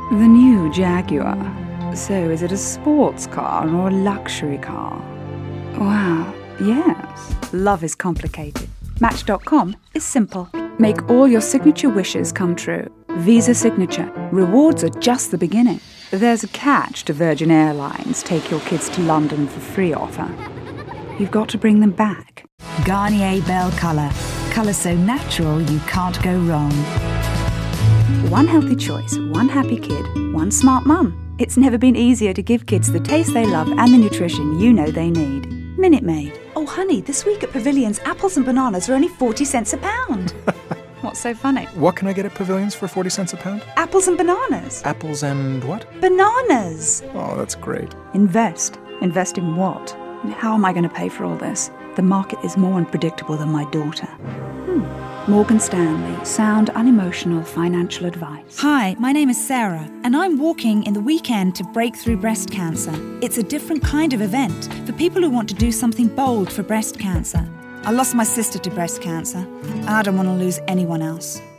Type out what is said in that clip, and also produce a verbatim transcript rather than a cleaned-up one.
The new Jaguar. So is it a sports car or a luxury car? Wow, yes. Love is complicated. Match dot com is simple. Make all your signature wishes come true. Visa Signature. Rewards are just the beginning. There's a catch to Virgin Airlines take your kids to London for free offer. You've got to bring them back. Garnier Belle Colour. Colour so natural you can't go wrong. One healthy choice, one happy kid, one smart mum. It's never been easier to give kids the taste they love and the nutrition you know they need. Minute Maid. Oh, honey, this week at Pavilions, apples and bananas are only forty cents a pound. What's so funny? What can I get at Pavilions for forty cents a pound? Apples and bananas. Apples and what? Bananas. Oh, that's great. Invest. Invest in what? And how am I going to pay for all this? The market is more unpredictable than my daughter. Hmm. Morgan Stanley, sound, unemotional financial advice. Hi, my name is Sarah, and I'm walking in the weekend to Breakthrough Breast Cancer. It's a different kind of event for people who want to do something bold for breast cancer. I lost my sister to breast cancer, and I don't want to lose anyone else.